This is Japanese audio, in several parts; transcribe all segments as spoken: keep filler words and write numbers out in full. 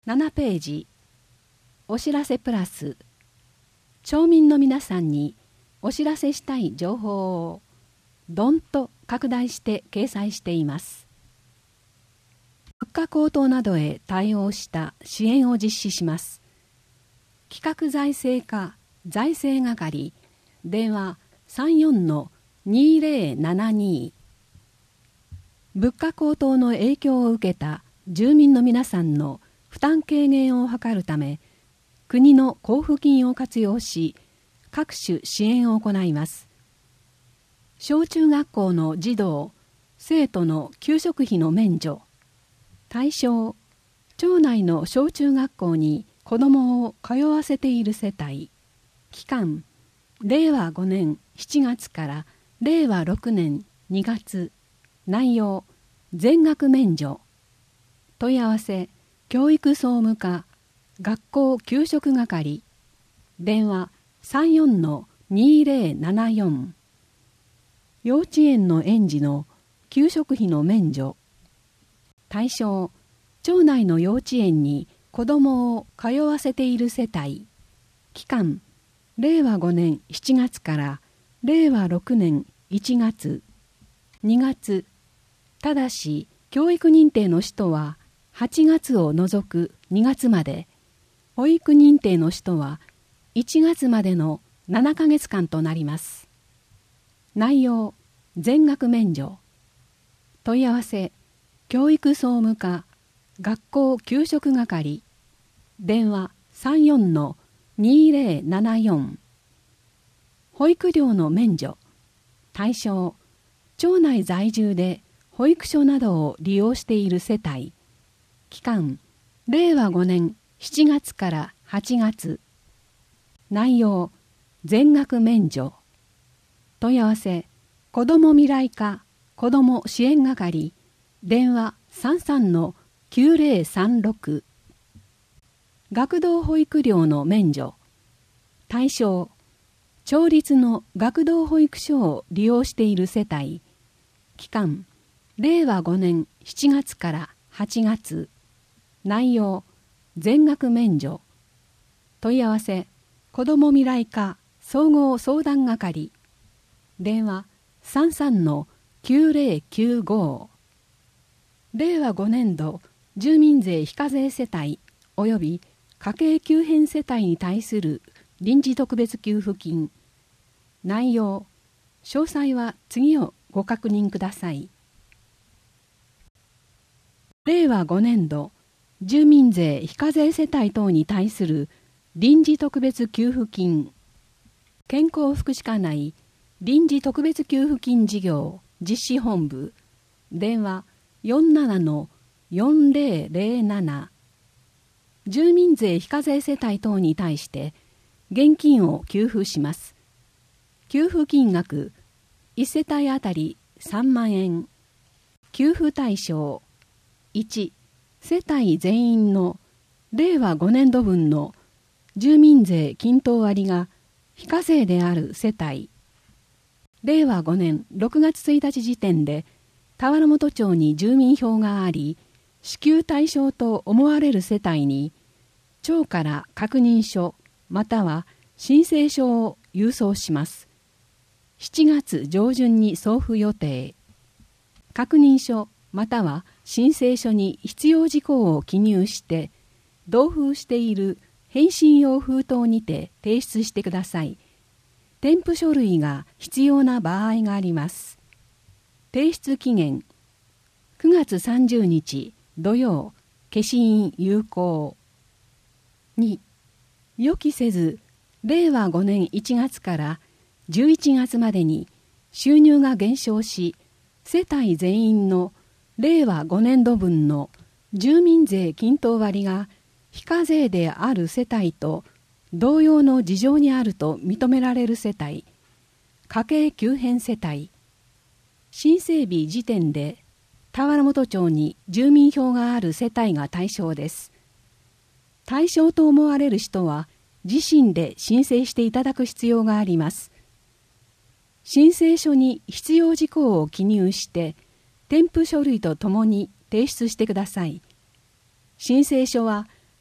ななページ、お知らせプラス、町民の皆さんにお知らせしたい情報をどんと拡大して掲載しています。物価高騰などへ対応した支援を実施します。企画財政課財政係、電話 さんよんのにぜろななに。物価高騰の影響を受けた住民の皆さんの負担軽減を図るため、国の交付金を活用し、各種支援を行います。小中学校の児童、生徒の給食費の免除。対象、町内の小中学校に子どもを通わせている世帯。期間、れいわごねんしちがつかられいわろくねんにがつ。内容、全額免除。問い合わせ、教育総務課学校給食係、電話 さんよんのにぜろななよん。幼稚園の園児の給食費の免除。対象、町内の幼稚園に子どもを通わせている世帯。期間、れいわごねんしちがつかられいわろくねんいちがつ。にがつ。ただし、教育認定の人ははちがつを除くにがつまで、保育認定の人はいちがつまでのななかげつかんとなります。内容、全額免除。問い合わせ、教育総務課学校給食係、電話 さんよんのにぜろななよん。保育料の免除。対象、町内在住で保育所などを利用している世帯。期間、れいわごねんしちがつからはちがつ。内容、全額免除。問い合わせ、子ども未来課子ども支援係、電話 さんさんのきゅうぜろさんろく。学童保育料の免除。対象、町立の学童保育所を利用している世帯。期間、れいわごねんしちがつからはちがつ。内容、全額免除。問い合わせ、子ども未来課総合相談係、電話 さんさんのきゅうぜろきゅうご。れいわごねんど住民税非課税世帯及び家計急変世帯に対する臨時特別給付金。内容、詳細は次をご確認ください。れいわごねんど住民税非課税世帯等に対する臨時特別給付金。健康福祉課内臨時特別給付金事業実施本部、電話 よんななのよんぜろぜろなな。住民税非課税世帯等に対して現金を給付します。給付金額いち世帯あたりさんまんえん。給付対象、いち世帯全員のれいわごねんどぶんの住民税均等割が非課税である世帯。れいわごねんろくがつついたち時点で田原本町に住民票があり、支給対象と思われる世帯に町から確認書または申請書を郵送します。しちがつじょうじゅんに送付予定。確認書または申請書に必要事項を記入して同封している返信用封筒にて提出してください。添付書類が必要な場合があります。提出期限くがつさんじゅうにち土曜、消印有効。に予期せずれいわごねんいちがつからじゅういちがつまでに収入が減少し、世帯全員のれいわごねんどぶんの住民税均等割が非課税である世帯と同様の事情にあると認められる世帯、家計急変世帯、申請日時点で田原本町に住民票がある世帯が対象です。対象と思われる人は自身で申請していただく必要があります。申請書に必要事項を記入して添付書類とともに提出してください。申請書は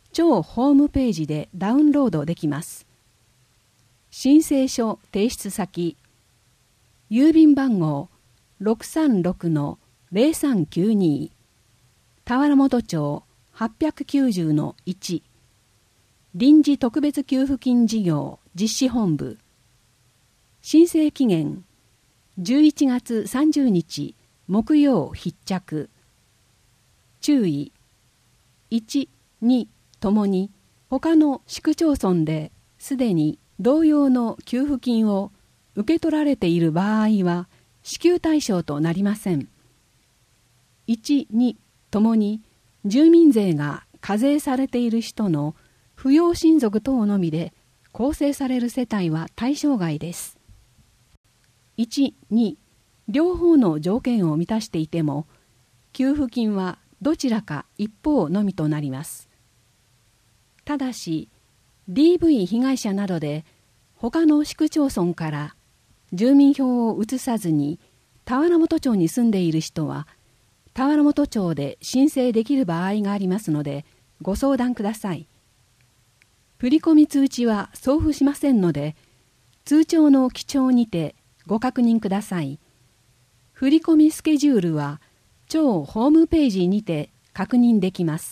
庁ホームページでダウンロードできます。申請書提出先、郵便番号 ろくさんろくのゼロさんきゅうに 田原本町 はっぴゃくきゅうじゅうのいち 臨時特別給付金事業実施本部。申請期限じゅういちがつさんじゅうにち木曜必着。注意、いち、にともに他の市区町村ですでに同様の給付金を受け取られている場合は支給対象となりません。いち、にともに住民税が課税されている人の扶養親族等のみで構成される世帯は対象外です。いち、に両方の条件を満たしていても給付金はどちらか一方のみとなります。ただし ディーブイ 被害者などで他の市区町村から住民票を移さずに田原本町に住んでいる人は田原本町で申請できる場合がありますのでご相談ください。振込通知は送付しませんので通帳の記帳にてご確認ください。振込スケジュールは庁ホームページにて確認できます。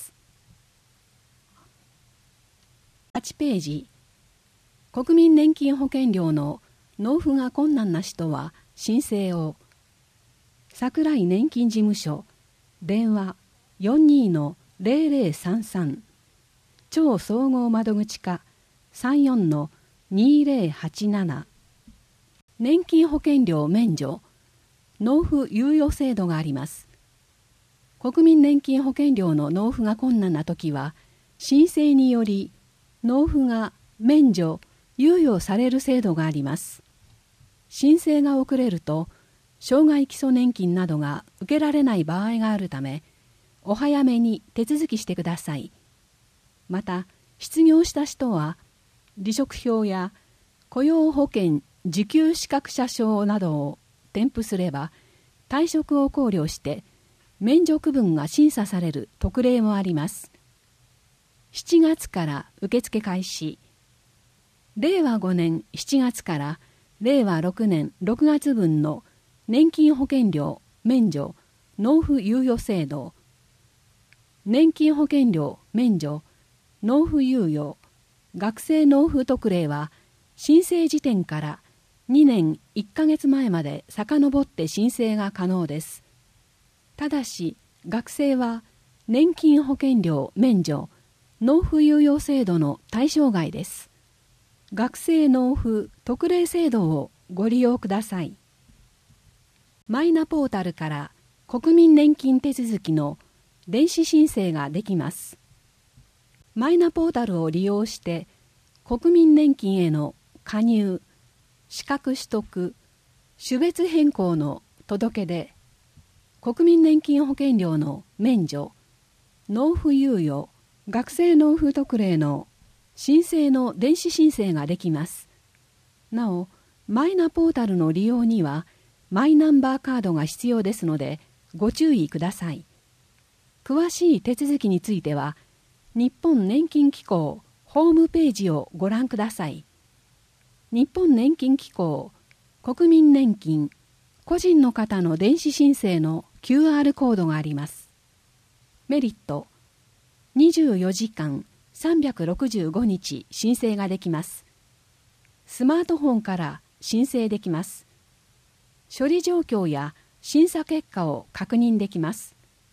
はちページ、国民年金保険料の納付が困難な人は申請を。桜井年金事務所、電話 よんにーのゼロゼロさんさん、庁総合窓口課 さんじゅうよんのにゼロはちなな。年金保険料免除、納付猶予制度があります。国民年金保険料の納付が困難なときは、申請により納付が免除・猶予される制度があります。申請が遅れると、障害基礎年金などが受けられない場合があるため、お早めに手続きしてください。また、失業した人は、離職票や雇用保険受給資格者証などを添付すれば、退職を考慮して、免除区分が審査される特例もあります。しちがつから受付開始。れいわごねんしちがつかられいわろくねんろくがつ分の年金保険料免除納付猶予制度、年金保険料免除納付猶予学生納付特例は申請時点からにねんいっかげつまえまで遡って申請が可能です。ただし学生は年金保険料免除納付猶予制度の対象外です。学生納付特例制度をご利用ください。マイナポータルから国民年金手続きの電子申請ができます。マイナポータルを利用して国民年金への加入、資格取得、種別変更の届け出、国民年金保険料の免除、納付猶予、学生納付特例の申請の電子申請ができます。なお、マイナポータルの利用にはマイナンバーカードが必要ですのでご注意ください。詳しい手続きについては、日本年金機構ホームページをご覧ください。日本年金機構国民年金個人の方の電子申請の キューアール コードがあります。メリット、にじゅうよじかんさんびゃくろくじゅうごにち申請ができます。スマートフォンから申請できます。処理状況や審査結果を確認できます。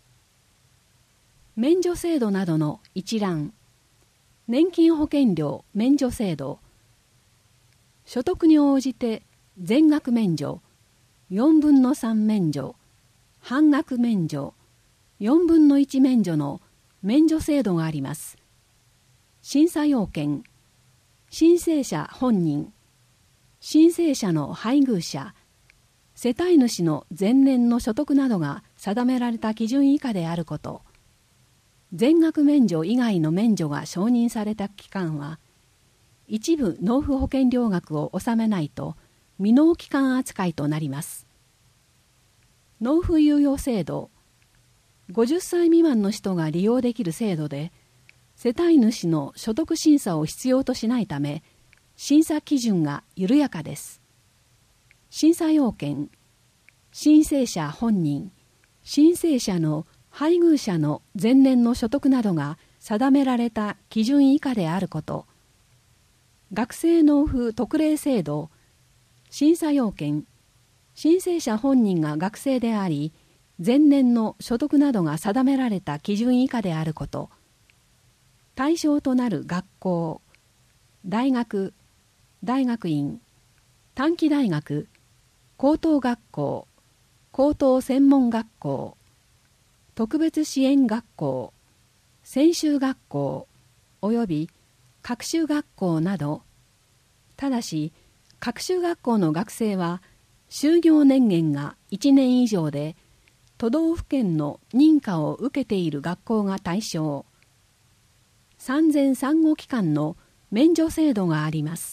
免除制度などの一覧、年金保険料免除制度、所得に応じて全額免除、よんぶんのさん免除、半額免除、よんぶんのいち免除の免除制度があります。審査要件、申請者本人、申請者の配偶者、世帯主の前年の所得などが定められた基準以下であること、全額免除以外の免除が承認された期間は、一部納付保険料額を納めないと未納期間扱いとなります。納付猶予制度、ごじゅっさい未満の人が利用できる制度で、 世帯主の所得審査を必要としないため、審査基準が緩やかです。審査要件、申請者本人、申請者の配偶者の前年の所得などが定められた基準以下であること、学生納付特例制度、審査要件、申請者本人が学生であり、前年の所得などが定められた基準以下であること、対象となる学校、大学、大学院、短期大学、高等学校、高等専門学校、特別支援学校、専修学校および各種学校など、ただし各種学校の学生は就業年限がいちねん以上で都道府県の認可を受けている学校が対象。産前産後期間の免除制度があります。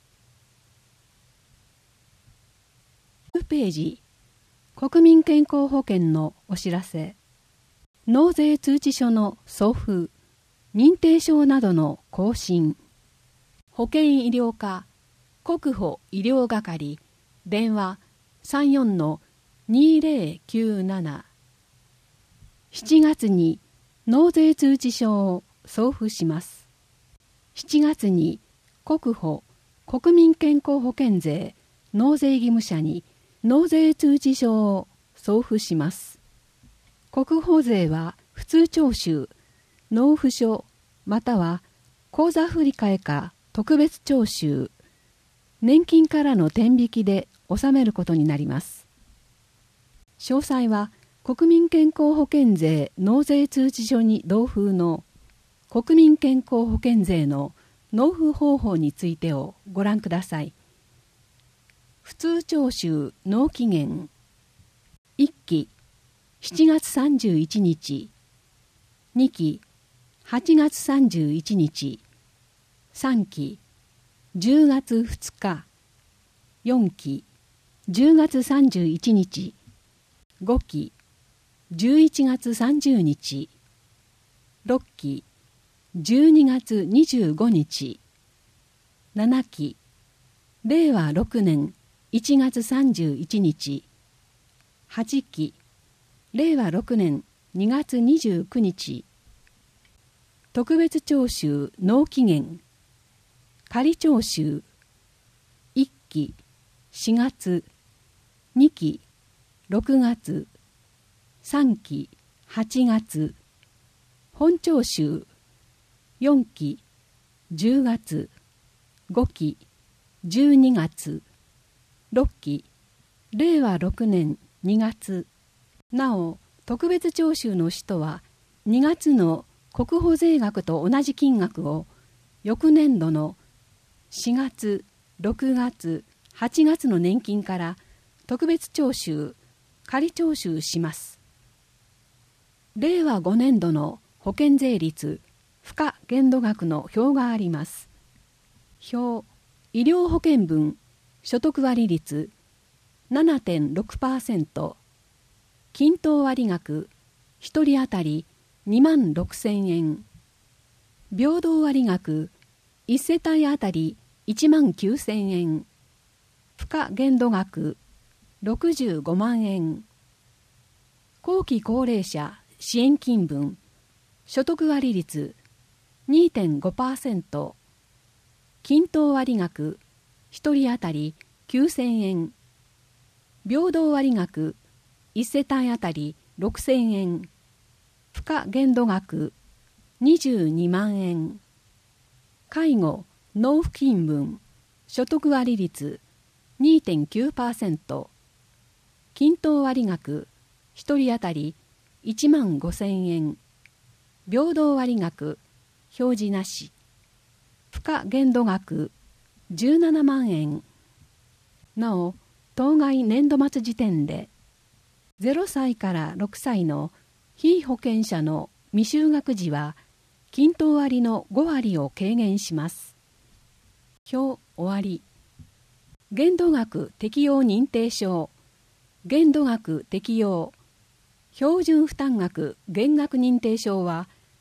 きゅうページ、国民健康保険のお知らせ。納税通知書の送付、認定証などの更新。保険医療課、国保医療係、電話 さんじゅうよんのにぜろきゅうなな。しちがつに納税通知書を送付します。しちがつに国保国民健康保険税納税義務者に納税通知書を送付します。国保税は普通徴収、納付書または口座振替か特別徴収、年金からの天引きで納めることになります。詳細は国民健康保険税納税通知書に同封の国民健康保険税の納付方法についてをご覧ください。普通徴収納期限いっきしちがつさんじゅういちにち、にきはちがつさんじゅういちにち、さんきじゅうがつふつか、よんきじゅうがつさんじゅういちにち、ごきじゅういちがつさんじゅうにち、ろっきじゅうにがつにじゅうごにち、ななきれいわろくねんいちがつさんじゅういちにち、はちきれいわろくねんにがつにじゅうくにち。特別徴収納期限仮徴収いっきしがつ、にきろくがつ、さんきはちがつ、本徴収よんきじゅうがつ、ごきじゅうにがつ、ろっきれいわろくねんにがつ。なお特別徴収の人はにがつの国保税額と同じ金額を翌年度のしがつ、ろくがつ、はちがつの年金から特別徴収、仮徴収します。れいわごねんどの保険税率、付加限度額の表があります。表、医療保険分、所得割率 ななてんろくパーセント、均等割額、ひとり当たりにまんろくせんえん、平等割額、いち世帯当たりいちまんきゅうせんえん、付加限度額、ろくじゅうごまんえん、後期高齢者支援金分、所得割率 にてんごパーセント、均等割額、ひとり当たりきゅうせんえん、平等割額、いち世帯当たりろくせんえん、付加限度額にじゅうにまんえん、介護納付金分、所得割率 にてんきゅうパーセント、均等割額、ひとり当たりいちまんごせんえん、平等割額、表示なし、付加限度額じゅうななまんえん。なお、当該年度末時点で、ゼロさいからろくさいの被保険者の未就学児は、均等割のごわりを軽減します。表終わり。限度額適用認定証、限度額適用、標準負担額減額認定証は、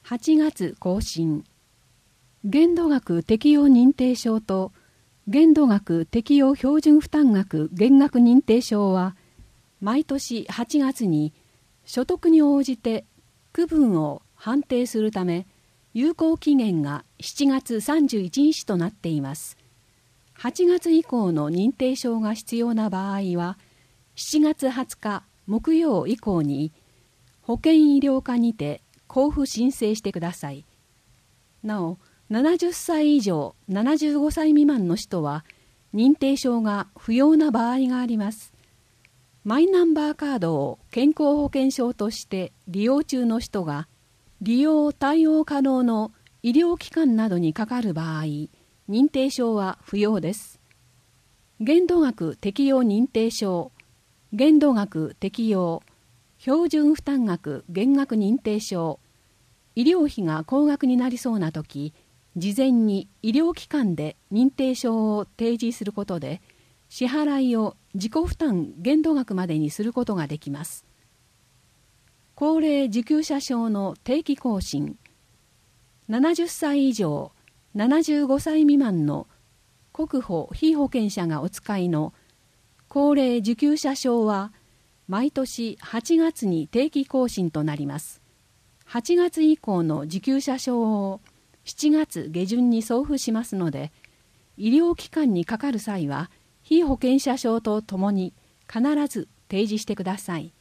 はちがつ更新。限度額適用認定証と限度額適用標準負担額減額認定証は毎年はちがつに所得に応じて区分を判定するため有効期限がしちがつさんじゅういちにちとなっています。はちがつ以降の認定証が必要な場合はしちがつはつか木曜以降に保険医療課にて交付申請してください。なお、ななじゅっさい以上ななじゅうごさい未満の人は認定証が不要な場合があります。マイナンバーカードを健康保険証として利用中の人が利用対応可能の医療機関などにかかる場合、認定証は不要です。限度額適用認定証、限度額適用、標準負担額減額認定証、医療費が高額になりそうなとき、事前に医療機関で認定証を提示することで、支払いを自己負担限度額までにすることができます。高齢受給者証の定期更新、ななじゅっさい以上ななじゅうごさい未満の国保被保険者がお使いの高齢受給者証は毎年はちがつに定期更新となります。はちがつ以降の受給者証をしちがつ下旬に送付しますので、医療機関にかかる際は被保険者証とともに必ず提示してください。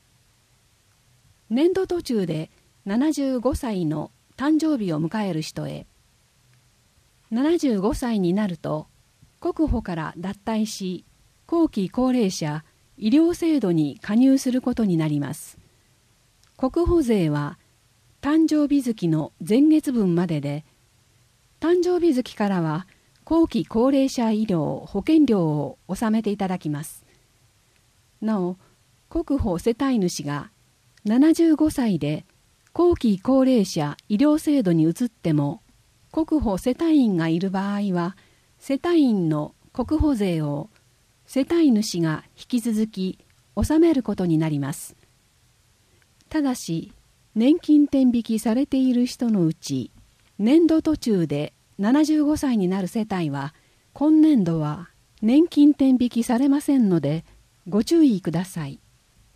年度途中でななじゅうごさいの誕生日を迎える人へ、ななじゅうごさいになると国保から脱退し、後期高齢者医療制度に加入することになります。国保税は誕生日月の前月分までで、誕生日月からは後期高齢者医療保険料を納めていただきます。なお、国保世帯主がななじゅうごさいで後期高齢者医療制度に移っても、国保世帯員がいる場合は、世帯員の国保税を世帯主が引き続き納めることになります。ただし、年金天引きされている人のうち、年度途中でななじゅうごさいになる世帯は、今年度は年金天引きされませんので、ご注意ください。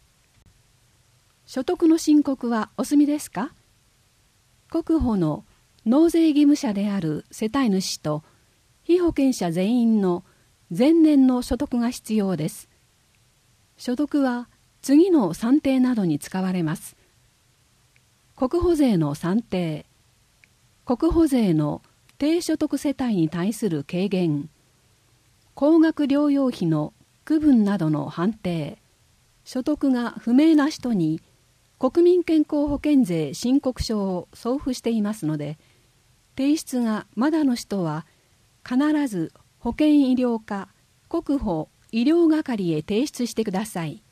所得の申告はお済みですか？国保の納税義務者である世帯主と被保険者全員の前年の所得が必要です。所得は次の算定などに使われます。国保税の算定、国保税の低所得世帯に対する軽減、高額療養費の区分などの判定、所得が不明な人に国民健康保険税申告書を送付していますので、提出がまだの人は必ず保健医療課国保医療係へ提出してください。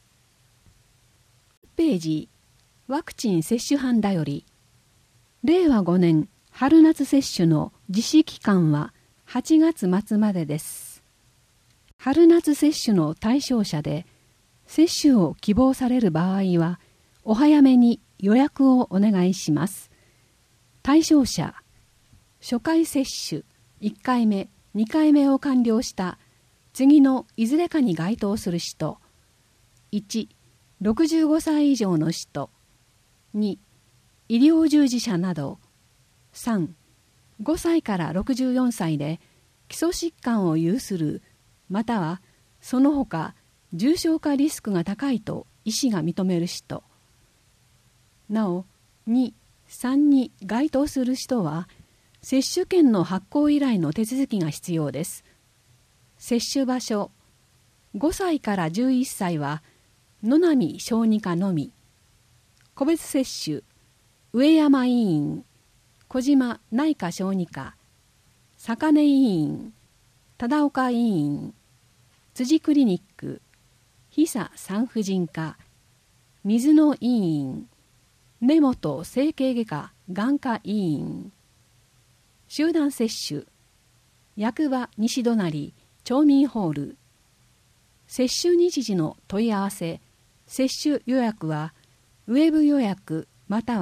ページ、ワクチン接種班だより、れいわごねん春夏接種の実施期間ははちがつ末までです。春夏接種の対象者で接種を希望される場合は、お早めに予約をお願いします。対象者、初回接種いっかいめ、にかいめを完了した次のいずれかに該当する人、いち、ろくじゅうごさい以上の人、に、医療従事者など、さん、ごさいからろくじゅうよんさいで基礎疾患を有する、またはその他重症化リスクが高いと医師が認める人、なお、に、さんに該当する人は、接種券の発行依頼の手続きが必要です。接種場所、ごさいからじゅういっさいは、野波小児科のみ、個別接種、上山医院、小島内科小児科、坂根医院、忠岡医院、辻クリニック、久産婦人科、水野医院、根本整形外科眼科医院、集団接種、役場西隣町民ホール、接種日時の問い合わせ、接種予約はウェブ予約または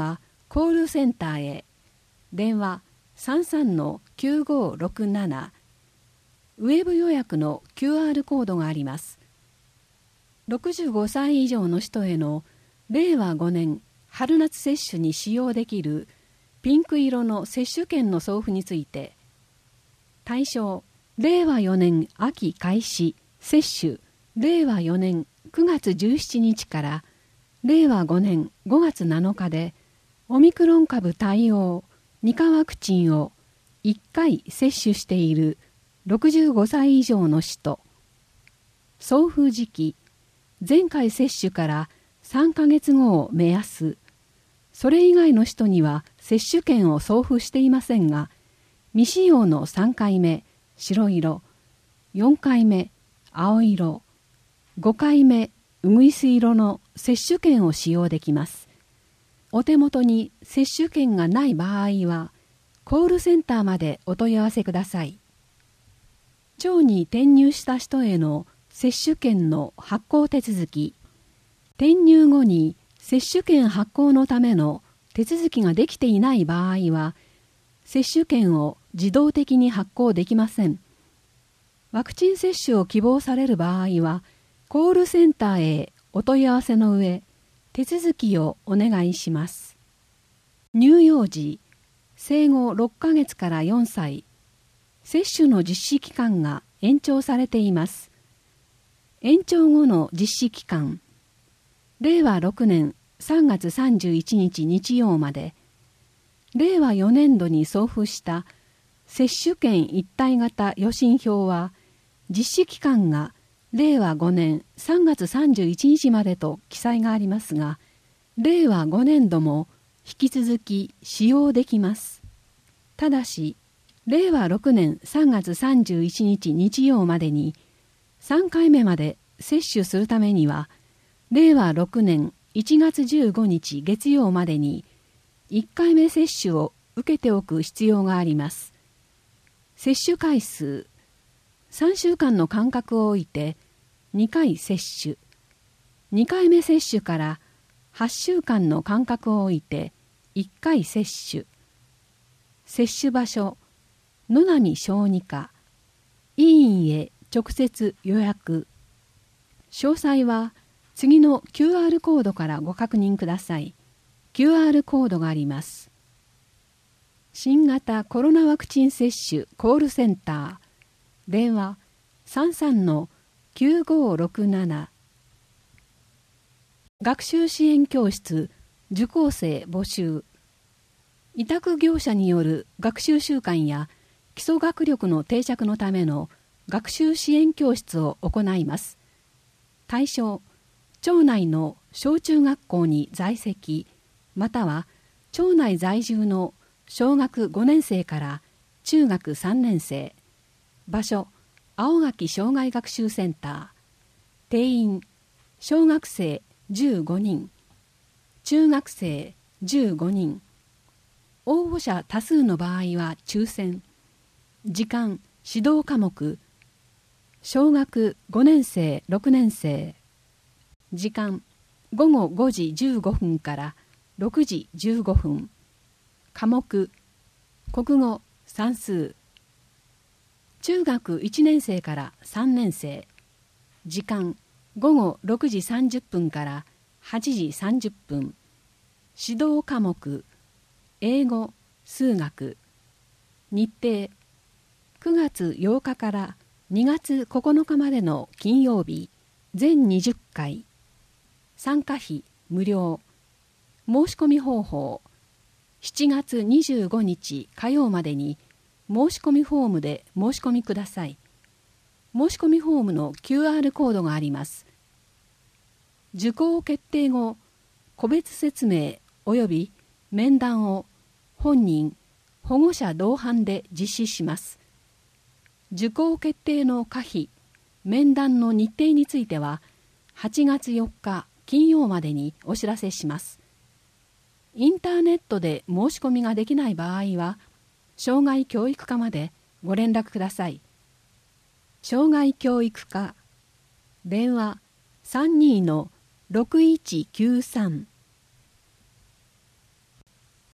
コールセンターへ電話 さんさんのきゅうごろくなな、ウェブ予約の キューアール コードがあります。ろくじゅうごさい以上の人へのれいわごねん春夏接種に使用できるピンク色の接種券の送付について、対象れいわよねん秋開始接種れいわよねんくがつじゅうしちにちかられいわごねんごがつなのかでオミクロン株対応にかワクチンをいっかい接種しているろくじゅうごさい以上の人、送付時期前回接種からさんかげつごを目安、それ以外の人には接種券を送付していませんが、未使用のさんかいめ白色、よんかいめ青色、ごかいめうぐいす色の接種券を使用できます。お手元に接種券がない場合は、コールセンターまでお問い合わせください。町に転入した人への接種券の発行手続き、転入後に接種券発行のための手続きができていない場合は、接種券を自動的に発行できません。ワクチン接種を希望される場合は、コールセンターへお問い合わせの上、手続きをお願いします。乳幼児、生後ろっかげつからよんさい、接種の実施期間が延長されています。延長後の実施期間、れいわろくねんさんがつさんじゅういちにち日曜まで、れいわよねんどに送付した接種券一体型予診票は、実施期間がれいわごねんさんがつさんじゅういちにちまでと記載がありますが、れいわごねんども引き続き使用できます。ただし、れいわろくねんさんがつさんじゅういちにち日曜までにさんかいめまで接種するためには、れいわろくねんいちがつじゅうごにち月曜までにいっかいめ接種を受けておく必要があります。接種回数、さんしゅうかんの間隔を置いてにかい接種、にかいめ接種からはっしゅうかんの間隔を置いていっかい接種、接種場所、野波小児科、医院へ直接予約。詳細は次の キューアール コードからご確認ください。キューアール コードがあります。新型コロナワクチン接種コールセンター、電話 さんさんのきゅうごろくなな。学習支援教室受講生募集。委託業者による学習習慣や基礎学力の定着のための学習支援教室を行います。対象、町内の小中学校に在籍、または町内在住の小学ごねんせいから中学さんねんせい。場所、青垣障害学習センター。定員、小学生じゅうごにん、中学生じゅうごにん。応募者多数の場合は抽選。時間、指導科目、小学ごねんせいろくねんせい。時間、ごごごじじゅうごふんからろくじじゅうごふん。科目、国語、算数。中学いちねんせいからさんねんせい。時間、ごごろくじさんじゅっぷんからはちじさんじゅっぷん。指導科目、英語、数学。日程、くがつようかからにがつここのかまでの金曜日、全にじゅっかい。参加費無料。申し込み方法、しちがつにじゅうごにち火曜までに申し込みフォームで申し込みください。申し込みフォームの キューアール コードがあります。受講決定後、個別説明及び面談を本人、保護者同伴で実施します。受講決定の可否、面談の日程については、はちがつよっか金曜までにお知らせします。インターネットで申し込みができない場合は、障害教育課までご連絡ください。障害教育課、電話 さんにーのろくいちきゅうさん。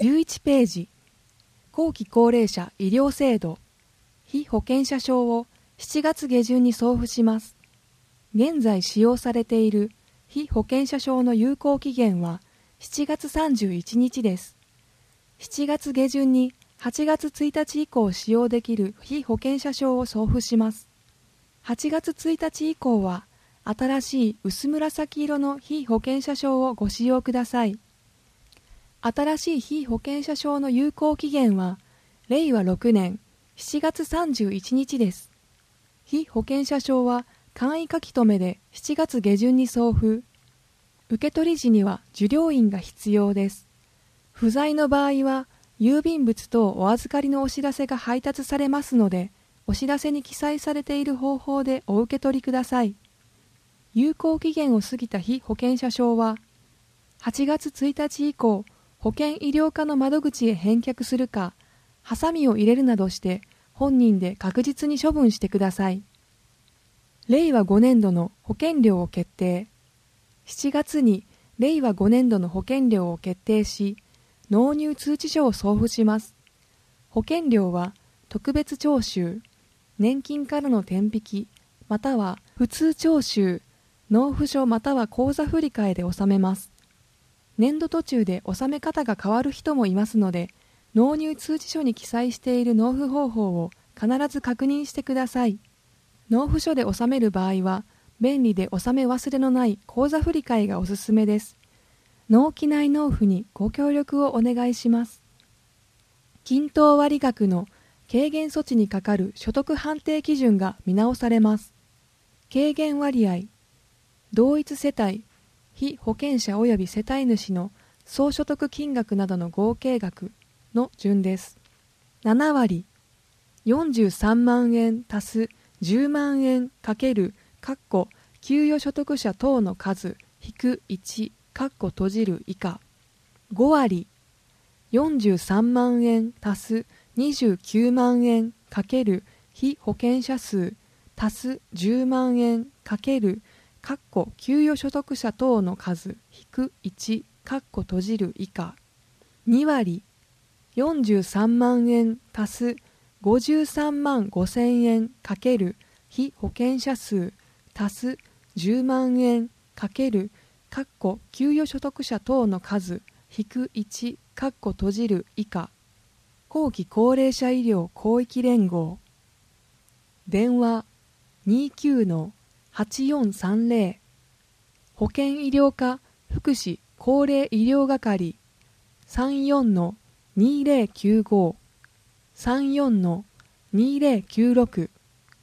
じゅういちページ、後期高齢者医療制度被保険者証をしちがつ下旬に送付します。現在使用されている被保険者証の有効期限はしちがつさんじゅういちにちです。しちがつ下旬にはちがつついたち以降使用できる被保険者証を送付します。はちがつついたち以降は新しい薄紫色の被保険者証をご使用ください。新しい被保険者証の有効期限はれいわろくねんしちがつさんじゅういちにちです。被保険者証は簡易書き留めでしちがつ下旬に送付。受取時には受領印が必要です。不在の場合は郵便物等お預かりのお知らせが配達されますので、お知らせに記載されている方法でお受け取りください。有効期限を過ぎた被保険者証ははちがつついたち以降、保険医療課の窓口へ返却するか、ハサミを入れるなどして本人で確実に処分してください。れいわごねんどの保険料を決定。しちがつにれいわごねんどの保険料を決定し、納入通知書を送付します。保険料は特別徴収、年金からの天引き、または普通徴収、納付書または口座振替で納めます。年度途中で納め方が変わる人もいますので、納入通知書に記載している納付方法を必ず確認してください。納付書で納める場合は、便利で納め忘れのない口座振替がおすすめです。納期内納付にご協力をお願いします。均等割額の軽減措置にかかる所得判定基準が見直されます。軽減割合、同一世帯、被保険者及び世帯主の総所得金額などの合計額の順です。ななわり、よんじゅうさんまんえん足すじゅうまんえんかける括弧給与所得者等の数引くいち括弧閉じる以下。ごわり、よんじゅうさんまんえん足すにじゅうきゅうまんえんかける被保険者数足すじゅうまんえんかける括弧給与所得者等の数引くいち括弧閉じる以下。にわり、よんじゅうさんまんえん足すごじゅうさんまんごせんえんかける被保険者数足すじゅうまんえんかける括弧給与所得者等の数引くいち括弧閉じる以下。後期高齢者医療広域連合。電話 にじゅうきゅうのはちよんさんぜろ 保険医療課福祉高齢医療係 さんじゅうよんのにせろきゅうご さんじゅうよんのにせろきゅうろく。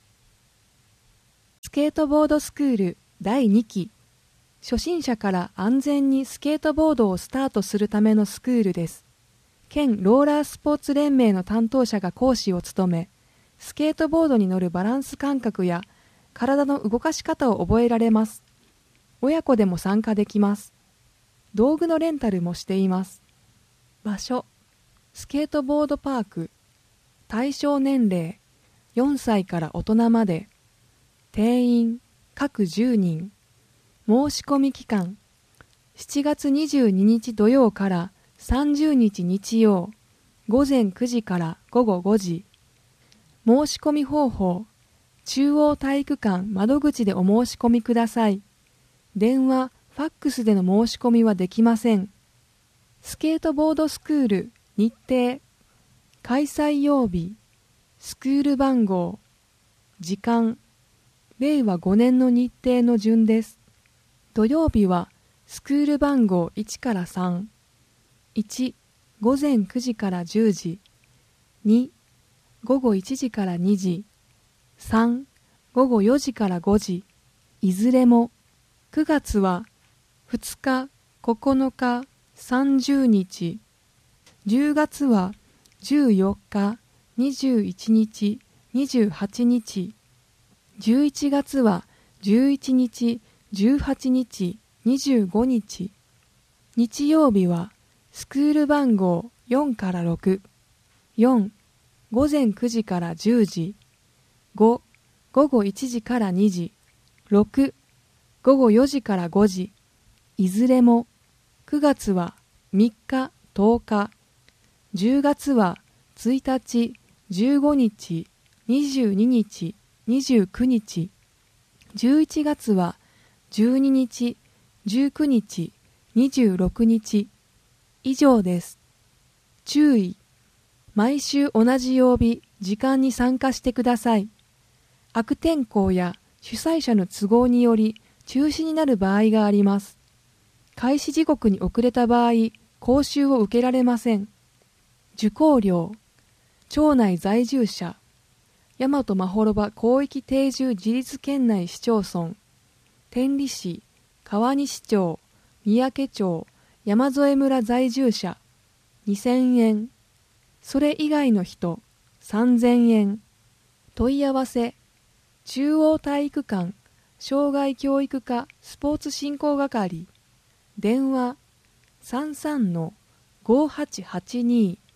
スケートボードスクールだいにき。初心者から安全にスケートボードをスタートするためのスクールです。県ローラースポーツ連盟の担当者が講師を務め、スケートボードに乗るバランス感覚や体の動かし方を覚えられます。親子でも参加できます。道具のレンタルもしています。場所、スケートボードパーク。対象年齢、よんさいから大人まで。定員、各じゅうにん。申し込み期間、しちがつにじゅうににち土曜からさんじゅうにち日曜、ごぜんくじからごごごじ。申し込み方法、中央体育館窓口でお申し込みください。電話、ファックスでの申し込みはできません。スケートボードスクール日程、開催曜日、スクール番号、時間、れいわごねんの日程の順です。土曜日はスクール番号いちからさん、いち、ごぜんくじからじゅうじ、に、ごごいちじからにじ、さん、ごごよじからごじ、いずれも。くがつはふつか、ここのか、さんじゅうにち、じゅうがつはじゅうよっか、にじゅういちにち、にじゅうはちにち、じゅういちがつはじゅういちにち、じゅうはちにち、にじゅうごにち。日曜日はスクール番号よんからろく、よん、ごぜんくじからじゅうじ、ご、ごごいちじからにじ、ろく、ごごよじからごじ、いずれも。くがつはみっか、とおか、 じゅうがつはついたち、じゅうごにち、にじゅうににち、にじゅうくにち、じゅういちがつはじゅうににち、じゅうくにち、にじゅうろくにち。以上です。注意。毎週同じ曜日、時間に参加してください。悪天候や主催者の都合により中止になる場合があります。開始時刻に遅れた場合、講習を受けられません。受講料、町内在住者、大和まほろば広域定住自立県内市町村、天理市、川西町、三宅町、山添村在住者、にせんえん。それ以外の人、さんぜんえん。問い合わせ、中央体育館、障害教育課スポーツ振興係、電話 さんさんのごはちはちに